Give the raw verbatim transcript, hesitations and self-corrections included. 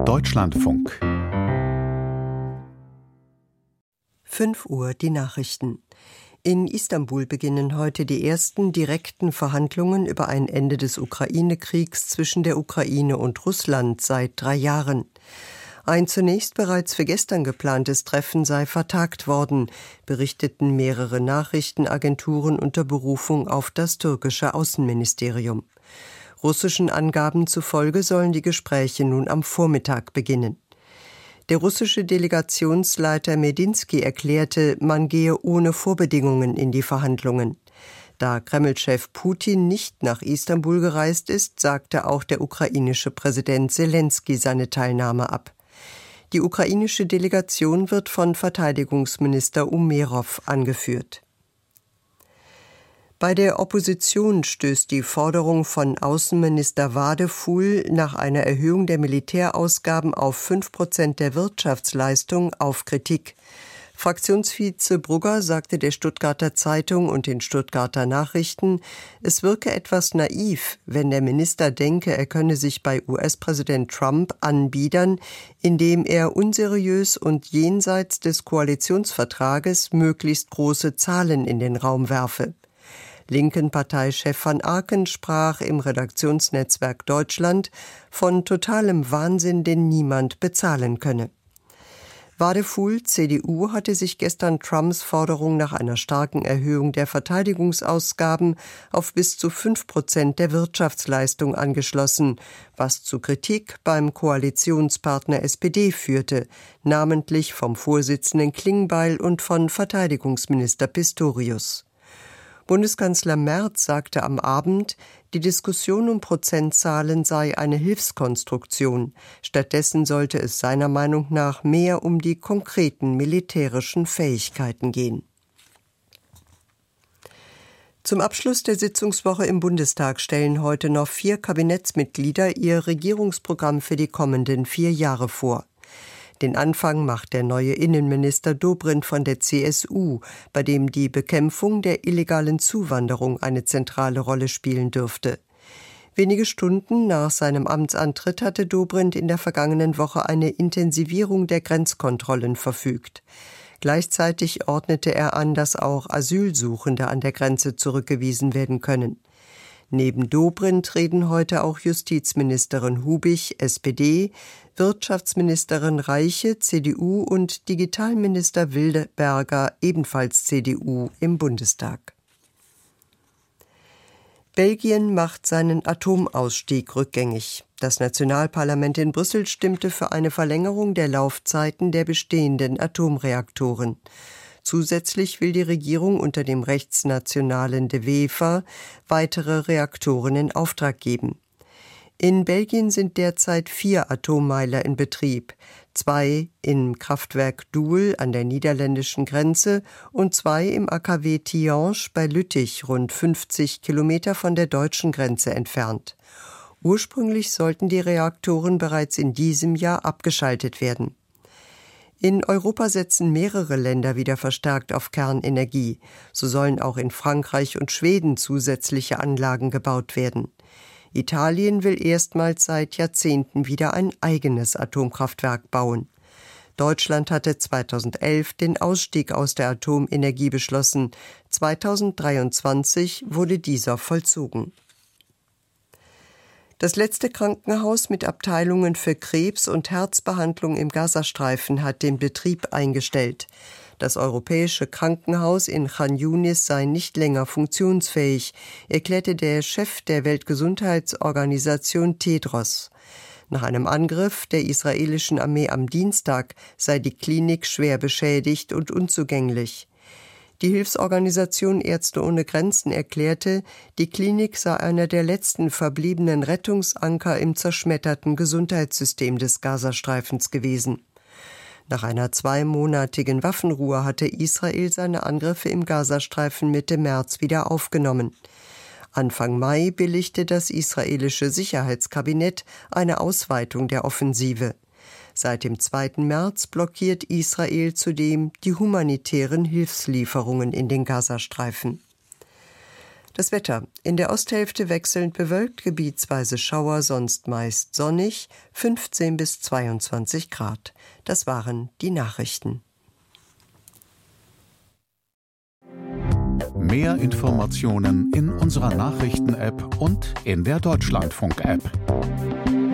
Deutschlandfunk. fünf Uhr die Nachrichten. In Istanbul beginnen heute die ersten direkten Verhandlungen über ein Ende des Ukraine-Kriegs zwischen der Ukraine und Russland seit drei Jahren. Ein zunächst bereits für gestern geplantes Treffen sei vertagt worden, berichteten mehrere Nachrichtenagenturen unter Berufung auf das türkische Außenministerium. Russischen Angaben zufolge sollen die Gespräche nun am Vormittag beginnen. Der russische Delegationsleiter Medinsky erklärte, man gehe ohne Vorbedingungen in die Verhandlungen. Da Kreml-Chef Putin nicht nach Istanbul gereist ist, sagte auch der ukrainische Präsident Selensky seine Teilnahme ab. Die ukrainische Delegation wird von Verteidigungsminister Umerov angeführt. Bei der Opposition stößt die Forderung von Außenminister Vadeful nach einer Erhöhung der Militärausgaben auf fünf Prozent der Wirtschaftsleistung auf Kritik. Fraktionsvize Brugger sagte der Stuttgarter Zeitung und den Stuttgarter Nachrichten, es wirke etwas naiv, wenn der Minister denke, er könne sich bei U S-Präsident Trump anbiedern, indem er unseriös und jenseits des Koalitionsvertrages möglichst große Zahlen in den Raum werfe. Linken Parteichef van Aken sprach im Redaktionsnetzwerk Deutschland von totalem Wahnsinn, den niemand bezahlen könne. Vadeful, C D U, hatte sich gestern Trumps Forderung nach einer starken Erhöhung der Verteidigungsausgaben auf bis zu fünf Prozent der Wirtschaftsleistung angeschlossen, was zu Kritik beim Koalitionspartner S P D führte, namentlich vom Vorsitzenden Klingbeil und von Verteidigungsminister Pistorius. Bundeskanzler Merz sagte am Abend, die Diskussion um Prozentzahlen sei eine Hilfskonstruktion. Stattdessen sollte es seiner Meinung nach mehr um die konkreten militärischen Fähigkeiten gehen. Zum Abschluss der Sitzungswoche im Bundestag stellen heute noch vier Kabinettsmitglieder ihr Regierungsprogramm für die kommenden vier Jahre vor. Den Anfang macht der neue Innenminister Dobrindt von der C S U, bei dem die Bekämpfung der illegalen Zuwanderung eine zentrale Rolle spielen dürfte. Wenige Stunden nach seinem Amtsantritt hatte Dobrindt in der vergangenen Woche eine Intensivierung der Grenzkontrollen verfügt. Gleichzeitig ordnete er an, dass auch Asylsuchende an der Grenze zurückgewiesen werden können. Neben Dobrindt reden heute auch Justizministerin Hubig, S P D, Wirtschaftsministerin Reiche, C D U und Digitalminister Wildeberger, ebenfalls C D U, im Bundestag. Belgien macht seinen Atomausstieg rückgängig. Das Nationalparlament in Brüssel stimmte für eine Verlängerung der Laufzeiten der bestehenden Atomreaktoren. Zusätzlich will die Regierung unter dem rechtsnationalen De Wever weitere Reaktoren in Auftrag geben. In Belgien sind derzeit vier Atommeiler in Betrieb, zwei im Kraftwerk Doel an der niederländischen Grenze und zwei im A K W Tihange bei Lüttich, rund fünfzig Kilometer von der deutschen Grenze entfernt. Ursprünglich sollten die Reaktoren bereits in diesem Jahr abgeschaltet werden. In Europa setzen mehrere Länder wieder verstärkt auf Kernenergie. So sollen auch in Frankreich und Schweden zusätzliche Anlagen gebaut werden. Italien will erstmals seit Jahrzehnten wieder ein eigenes Atomkraftwerk bauen. Deutschland hatte zweitausendelf den Ausstieg aus der Atomenergie beschlossen. zweitausenddreiundzwanzig wurde dieser vollzogen. Das letzte Krankenhaus mit Abteilungen für Krebs- und Herzbehandlung im Gazastreifen hat den Betrieb eingestellt. Das europäische Krankenhaus in Chan Yunis sei nicht länger funktionsfähig, erklärte der Chef der Weltgesundheitsorganisation Tedros. Nach einem Angriff der israelischen Armee am Dienstag sei die Klinik schwer beschädigt und unzugänglich. Die Hilfsorganisation Ärzte ohne Grenzen erklärte, die Klinik sei einer der letzten verbliebenen Rettungsanker im zerschmetterten Gesundheitssystem des Gazastreifens gewesen. Nach einer zweimonatigen Waffenruhe hatte Israel seine Angriffe im Gazastreifen Mitte März wieder aufgenommen. Anfang Mai billigte das israelische Sicherheitskabinett eine Ausweitung der Offensive. Seit dem zweiten März blockiert Israel zudem die humanitären Hilfslieferungen in den Gazastreifen. Das Wetter. In der Osthälfte wechselnd bewölkt, gebietsweise Schauer, sonst meist sonnig, fünfzehn bis zweiundzwanzig Grad. Das waren die Nachrichten. Mehr Informationen in unserer Nachrichten-App und in der Deutschlandfunk-App.